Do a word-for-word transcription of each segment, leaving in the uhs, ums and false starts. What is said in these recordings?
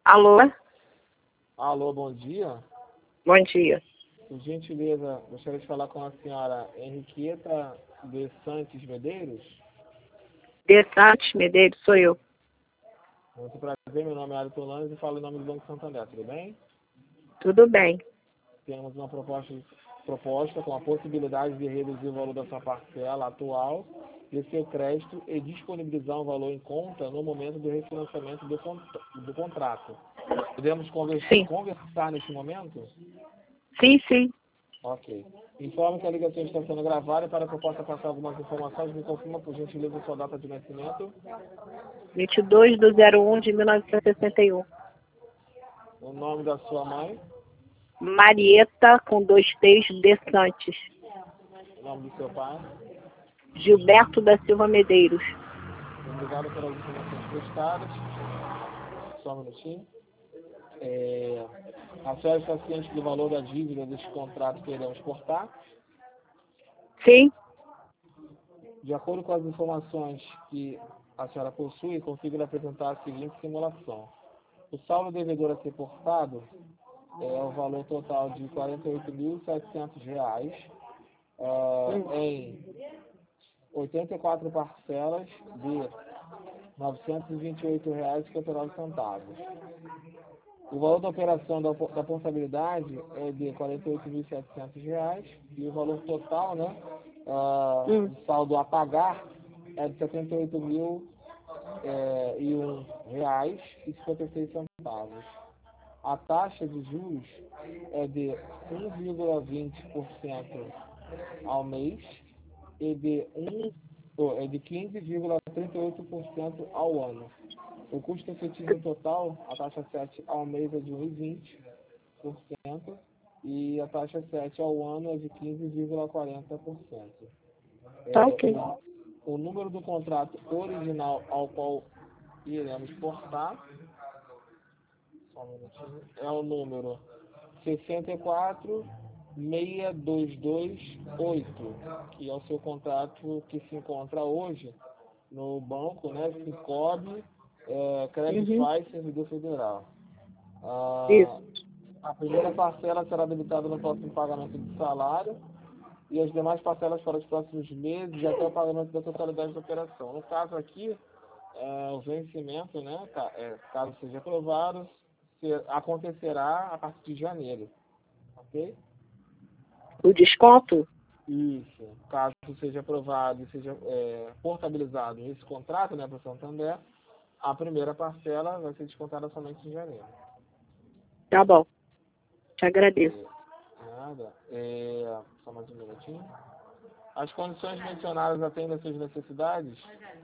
Alô? Alô, bom dia. Bom dia. Por gentileza, gostaria de falar com a senhora Henriqueta de Santos Medeiros. De Santos Medeiros, sou eu. Muito prazer, meu nome é Ailton Lange e falo em nome do Banco Santander, tudo bem? Tudo bem. Temos uma proposta, proposta com a possibilidade de reduzir o valor da sua parcela atual de seu crédito e disponibilizar um valor em conta no momento do refinanciamento do, cont do contrato. Podemos conversar, Sim. conversar neste momento? Sim, sim. Ok. Informo que a ligação está sendo gravada e para que eu possa passar algumas informações, me confirma por gentileza sua data de nascimento, vinte e dois de zero um de mil novecentos e sessenta e um. o nome da sua mãe, Marieta, com dois T's, de Santos. o nome do seu pai. Gilberto da Silva Medeiros. Obrigado pelas informações prestadas. Só um minutinho. É, a senhora está ciente do valor da dívida deste contrato que iremos cortar? Sim. De acordo com as informações que a senhora possui, consigo lhe apresentar a seguinte simulação. O saldo devedor a ser cortado é o valor total de quarenta e oito mil e setecentos reais uh, em oitenta e quatro parcelas de novecentos e vinte e oito reais e cinquenta e nove centavos. O valor da operação da, da portabilidade é de quarenta e oito mil e setecentos reais e o valor total, né, uh, Hum. do saldo a pagar é de setenta e oito mil e um reais e cinquenta e seis centavos. A taxa de juros é de um vírgula vinte por cento ao mês e de, um, oh, é de quinze vírgula trinta e oito por cento ao ano. O custo efetivo total, a taxa sete ao mês é de um vírgula vinte por cento e a taxa sete ao ano é de quinze vírgula quarenta por cento. Tá É, ok. o, o número do contrato original ao qual iremos portar só um minutinho, é o número sessenta e quatro seis dois dois oito, que é o seu contrato que se encontra hoje no banco, né, Cicobi, é, Credit Uhum. Suisse, Servidor Federal. Ah, Isso. a primeira parcela será debitada no próximo pagamento do salário e as demais parcelas para os próximos meses até o pagamento da totalidade da operação. No caso aqui, é, o vencimento, né, ca- é, caso seja aprovado, se- acontecerá a partir de janeiro, ok? O desconto? Isso. Caso seja aprovado e seja é, portabilizado esse contrato, né, para o Santander, a primeira parcela vai ser descontada somente em janeiro. Tá bom. Te agradeço. É, nada. É, só mais um minutinho. As condições mencionadas atendem às suas necessidades?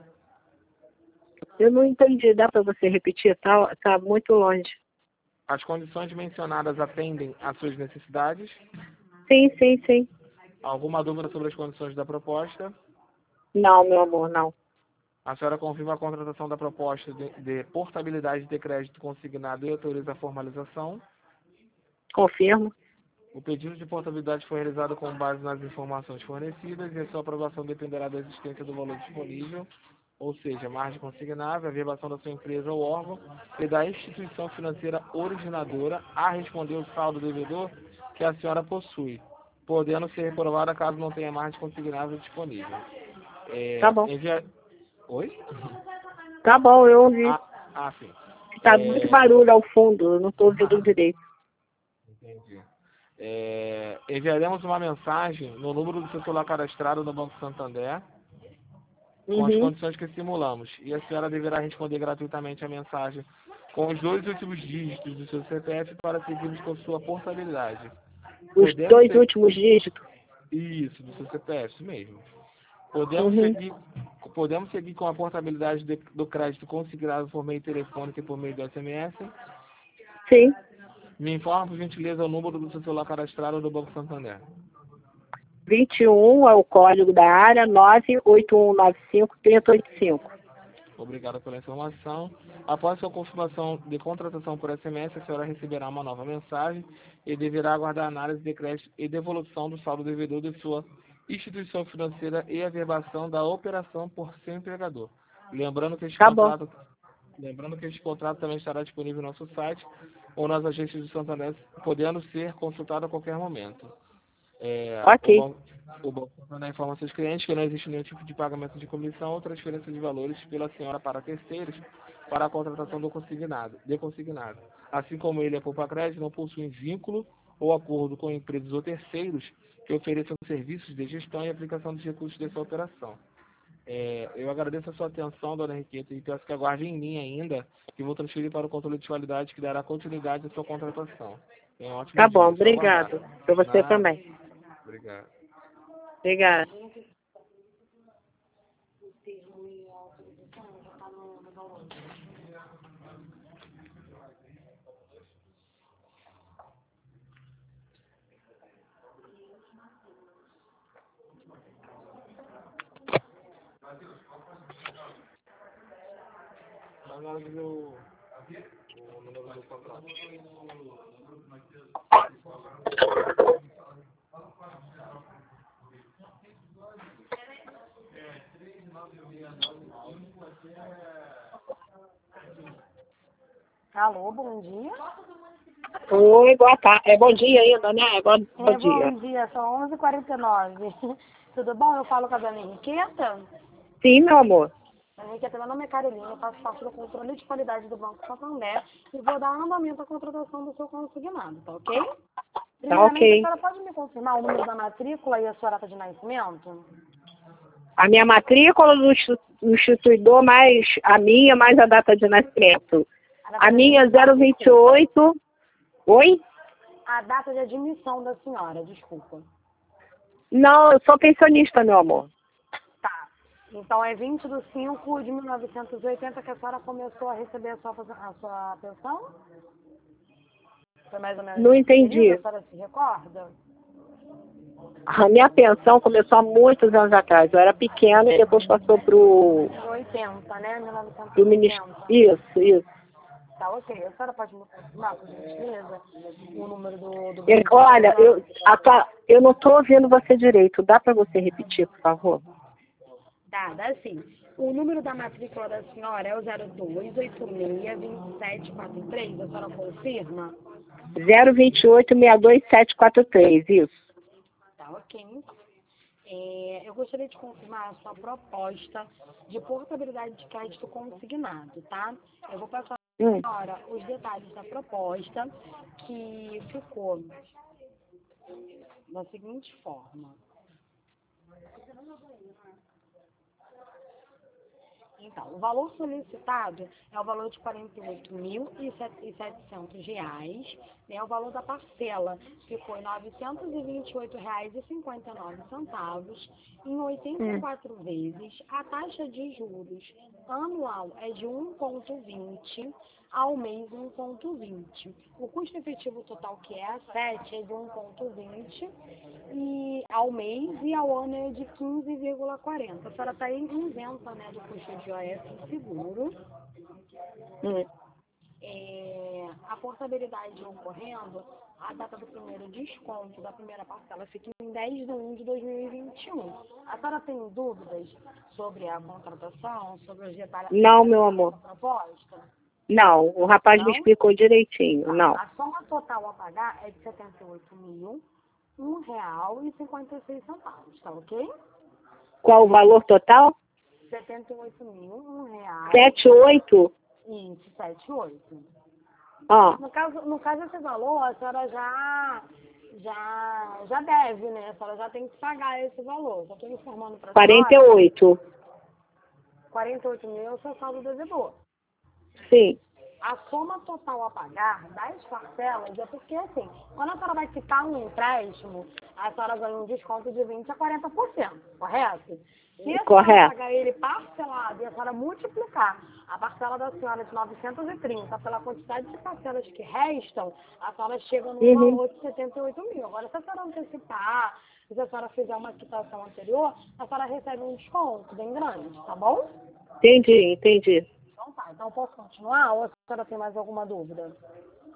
Eu não entendi. Dá para você repetir? Tá, tá muito longe. As condições mencionadas atendem às suas necessidades? Sim, sim, sim. Alguma dúvida sobre as condições da proposta? Não, meu amor, não. A senhora confirma a contratação da proposta de, de portabilidade de crédito consignado e autoriza a formalização? Confirmo. O pedido de portabilidade foi realizado com base nas informações fornecidas e a sua aprovação dependerá da existência do valor disponível, ou seja, margem consignável, a verbação da sua empresa ou órgão e da instituição financeira originadora a responder o saldo devedor que a senhora possui, podendo ser reprovada caso não tenha margem consignável disponível. É, Tá bom. envia... Oi? Tá bom, eu ouvi. Ah, ah, sim. Tá É, muito barulho ao fundo. Eu não tô ouvindo direito. entendi. É, enviaremos uma mensagem no número do seu celular cadastrado no Banco Santander com as Uhum. condições que simulamos. E a senhora deverá responder gratuitamente a mensagem com os dois últimos dígitos do seu C P F para seguirmos com sua portabilidade. Os Podemos dois ser... últimos dígitos. Isso, do seu C P F, isso mesmo. Podemos Uhum. seguir, podemos seguir com a portabilidade de- do crédito consignado por meio telefônico e por meio do S M S. Sim. Me informa, por gentileza, o número do seu celular cadastrado no Banco Santander. vinte e um é o código da área, nove oito um nove cinco três oito cinco. Obrigado pela informação. Após sua confirmação de contratação por S M S, a senhora receberá uma nova mensagem e deverá aguardar a análise de crédito e devolução do saldo devedor de sua instituição financeira e a verbação da operação por seu empregador. Lembrando que este Tá bom. contrato Lembrando que este contrato também estará disponível no nosso site ou nas agências de Santander, podendo ser consultado a qualquer momento. É, Ok. o banco, o banco Santander informa aos seus clientes que não existe nenhum tipo de pagamento de comissão ou transferência de valores pela senhora para terceiros para a contratação do consignado, de consignado. Assim como ele, a Poupa Crédito, não possui vínculo ou acordo com empresas ou terceiros que ofereçam serviços de gestão e aplicação dos recursos dessa operação. É, eu agradeço a sua atenção, dona Henriqueta, e peço que aguarde em linha ainda, que vou transferir para o controle de qualidade, que dará continuidade à sua contratação. Tenha um ótimo Tá bom, dia. Só aguardar. obrigado. Para você Nada. também. Obrigado. Obrigada. Tá na hora de ver o, o número do contrato. Alô, bom dia. Oi, boa tarde. É bom dia ainda, né? É bom, bom É, dia. bom dia, são onze e quarenta e nove. Tudo bom? Eu falo com a dona Henriqueta. Sim, meu amor. Dona Henriqueta, meu nome é Carolina, eu faço parte do controle de qualidade do Banco Santander e vou dar andamento à contratação do seu consignado, tá ok? Tá Primeiramente, a ok. senhora pode me confirmar o número da matrícula e a sua data de nascimento? A minha matrícula do institu- do instituidor, mais a minha, mais a data de nascimento. A data A de minha é admissão, zero vinte e desculpa. oito. Oi? A data de admissão da senhora, desculpa. Não, eu sou pensionista, meu amor. Tá. Então é vinte de cinco de mil novecentos e oitenta que a senhora começou a receber a sua, a sua pensão? Foi mais ou menos Não nesse período, a entendi. senhora se recorda? A minha pensão começou há muitos anos atrás. Eu era pequena e depois passou pro, Em oitenta, né? mil novecentos pro e ministério. oitenta. Isso, isso. Tá, ok. A senhora pode me confirmar, por gentileza, o número do, do Eu- beneficiário? olha, eu, a tua- eu não estou ouvindo você direito. Dá para você repetir, por favor? Tá, dá sim. O número da matrícula da senhora é o zero dois oito seis, dois sete quatro três. A senhora confirma? zero vinte e oito, seis dois sete quatro três, isso. Tá, ok. É, eu gostaria de confirmar a sua proposta de portabilidade de crédito consignado, tá? Eu vou passar Hum. agora os detalhes da proposta, que ficou da seguinte forma. Então, o valor solicitado é o valor de quarenta e oito mil e setecentos reais, né? O valor da parcela ficou em novecentos e vinte e oito reais e cinquenta e nove centavos, em oitenta e quatro vezes. A taxa de juros anual é de um vírgula vinte, ao mês um vírgula vinte. O custo efetivo total, que é a sete, é de um vírgula vinte e ao mês, e ao ano é de quinze vírgula quarenta. A senhora está isenta, né, do custo de O S e seguro. Hum. É, a portabilidade ocorrendo, a data do primeiro desconto da primeira parcela fica em dez de um de dois mil e vinte e um. A senhora tem dúvidas sobre a contratação, sobre os detalhes Não, meu amor. da proposta? Não, o rapaz me Não? explicou direitinho. Tá. Não. A soma total a pagar é de setenta e oito mil, um real e cinquenta e seis centavos, tá ok? Qual o valor total? setenta e oito mil, um real. Sete oito. Isso, setenta e oito. Ah, No caso, no caso esse valor, a senhora já, já, já deve, né? A senhora já tem que pagar esse valor. Já estou informando para a quarenta e senhora. oito. quarenta e oito mil é o seu saldo devedor. Sim. A soma total a pagar das parcelas é porque, assim, quando a senhora vai quitar um empréstimo, a senhora ganha um desconto de vinte a quarenta por cento, correto? Se a senhora Correto. pagar ele parcelado e a senhora multiplicar a parcela da senhora de novecentos e trinta pela quantidade de parcelas que restam, a senhora chega num Uhum. valor de setenta e oito mil. Agora, se a senhora antecipar, se a senhora fizer uma quitação anterior, a senhora recebe um desconto bem grande, tá bom? Entendi, entendi. Então tá, então posso continuar ou a senhora tem mais alguma dúvida?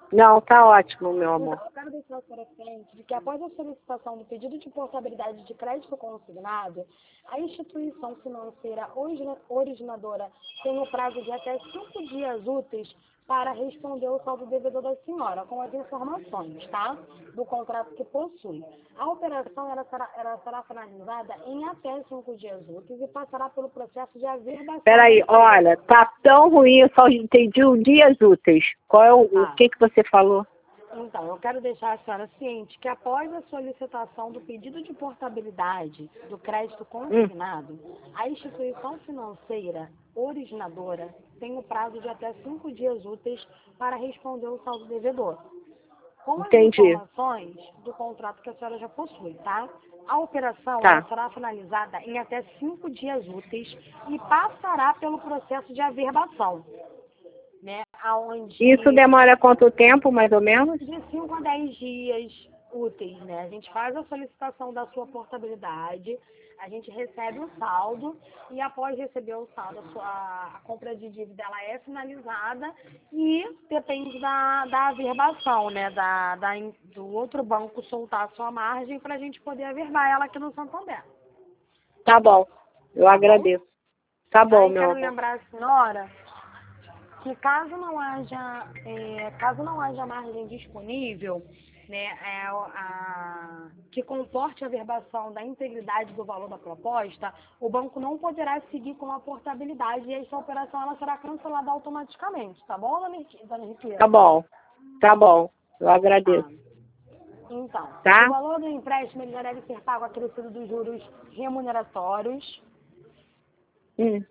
Não, tá ótimo, meu amor. Então, eu quero deixar a senhora ciente de que após a solicitação do pedido de portabilidade de crédito consignado, a instituição financeira origina- originadora tem o prazo de até cinco dias úteis para responder o saldo devedor da senhora, com as informações, tá? Do contrato que possui. A operação ela será, ela será finalizada em até cinco dias úteis e passará pelo processo de averbação. Peraí, olha, tá tão ruim, eu só entendi os dias úteis. Qual é o, Ah. o que que você falou? Então, eu quero deixar a senhora ciente que após a solicitação do pedido de portabilidade do crédito consignado, hum. a instituição financeira originadora tem o prazo de até cinco dias úteis para responder o saldo devedor. Com as Entendi. informações do contrato que a senhora já possui, tá? A operação Tá. ela será finalizada em até cinco dias úteis e passará pelo processo de averbação. Né, aonde Isso demora quanto tempo, mais ou menos? de cinco a dez dias úteis, né? A gente faz a solicitação da sua portabilidade, a gente recebe o saldo e após receber o saldo, a, sua, a compra de dívida ela é finalizada e depende da, da averbação, né? Da, da, do outro banco soltar a sua margem para a gente poder averbar ela aqui no Santander. Tá bom, eu Tá agradeço. Tá bom, Aí, meu quero amor. lembrar a senhora que caso não haja, é, caso não haja margem disponível, né, é, a, que comporte a verbação da integridade do valor da proposta, o banco não poderá seguir com a portabilidade e essa operação ela será cancelada automaticamente, tá bom, dona Henrique? Tá bom, tá bom, eu agradeço. Ah, então, Tá? o valor do empréstimo ele já deve ser pago acrescido dos juros remuneratórios. Hum.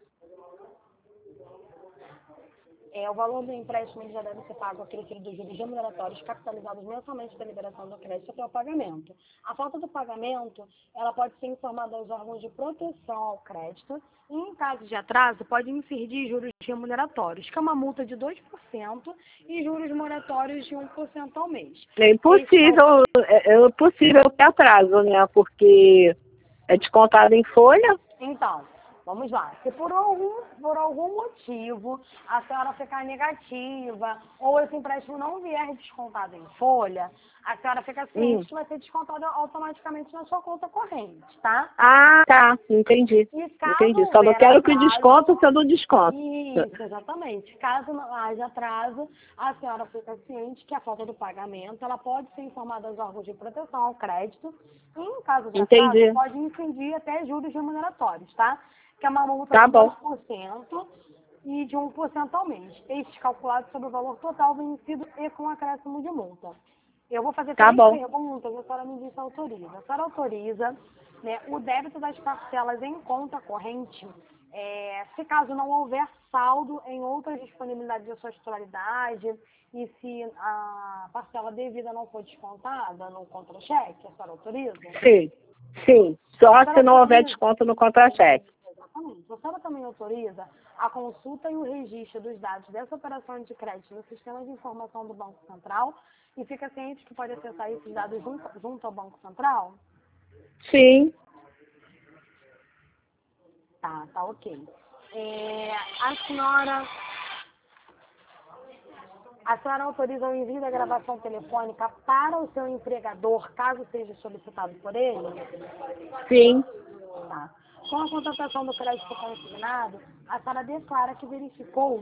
É, o valor do empréstimo ele já deve ser pago acrescido dos juros remuneratórios capitalizados mensalmente da liberação do crédito até o pagamento. A falta do pagamento, ela pode ser informada aos órgãos de proteção ao crédito e, em caso de atraso, pode incidir juros remuneratórios, que é uma multa de dois por cento e juros moratórios de um por cento ao mês. É impossível, é, é impossível ter atraso, né? Porque é descontado em folha. Então, vamos lá. Se por algum, por algum motivo a senhora ficar negativa ou esse empréstimo não vier descontado em folha, a senhora fica ciente Hum. que vai ser descontado automaticamente na sua conta corrente, tá? Ah, tá, entendi. E caso Entendi. Só não houver quero que o atraso- desconto seja do desconto. Isso, exatamente. Caso não haja atraso, a senhora fica ciente que a falta do pagamento ela pode ser informada aos órgãos de proteção ao crédito e, em caso de Entendi. atraso, pode incidir até juros remuneratórios, tá? Que é uma multa Tá de bom. dois por cento e de um por cento ao mês. Estes calculados sobre o valor total vencido e com acréscimo de multa. Eu vou fazer Tá três bom. perguntas, a senhora me diz se autoriza. A senhora autoriza, né, o débito das parcelas em conta corrente, é, se caso não houver saldo em outras disponibilidades da sua titularidade e se a parcela devida não for descontada no contra-cheque, a senhora autoriza? Sim, sim. Só A se senhora não houver também- desconto no contra-cheque. Exatamente. A senhora também autoriza a consulta e o registro dos dados dessa operação de crédito no sistema de informação do Banco Central e fica ciente que pode acessar esses dados junto, junto ao Banco Central? Sim. Tá, tá ok. É, a senhora... A senhora autoriza o envio da gravação telefônica para o seu empregador, caso seja solicitado por ele? Sim. Tá. Com a contratação do crédito consignado, a senhora declara que verificou...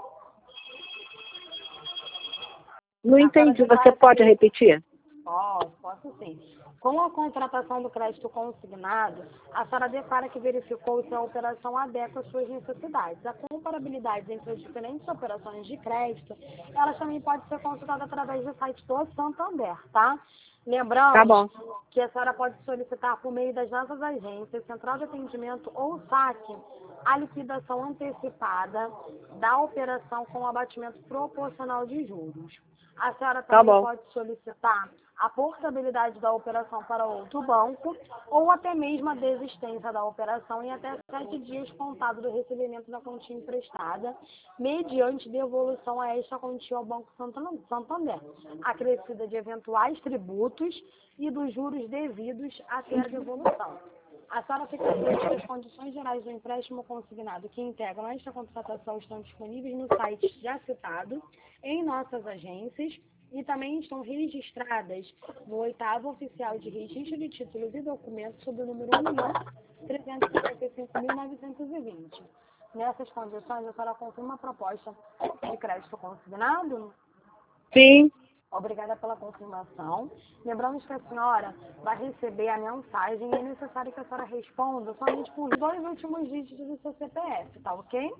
Não entendi. Você pode repetir? Posso, posso sim. Com a contratação do crédito consignado, a senhora declara que verificou se a operação adequa às suas necessidades. A comparabilidade entre as diferentes operações de crédito, elas também podem ser consultadas através do site do Santander, tá? Lembrando Tá bom. que a senhora pode solicitar por meio das nossas agências, central de atendimento ou saque, a liquidação antecipada da operação com abatimento proporcional de juros. A senhora Tá também bom. pode solicitar a portabilidade da operação para outro banco ou até mesmo a desistência da operação em até sete dias contado do recebimento da quantia emprestada, mediante devolução a esta quantia ao Banco Santander, acrescida de eventuais tributos e dos juros devidos até a devolução. A senhora fica ciente que as condições gerais do empréstimo consignado que integram esta contratação estão disponíveis no site já citado, em nossas agências e também estão registradas no oitavo oficial de registro de títulos e documentos sob o número um milhão trezentos e cinquenta e cinco mil novecentos e vinte. Nessas condições, a senhora confirma a proposta de crédito consignado? Sim. Obrigada pela confirmação. Lembrando que a senhora vai receber a mensagem e é necessário que a senhora responda somente com os dois últimos dígitos do seu C P F, tá ok?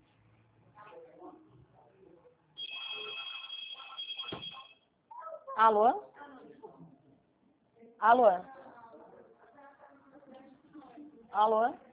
Alô? Alô? Alô?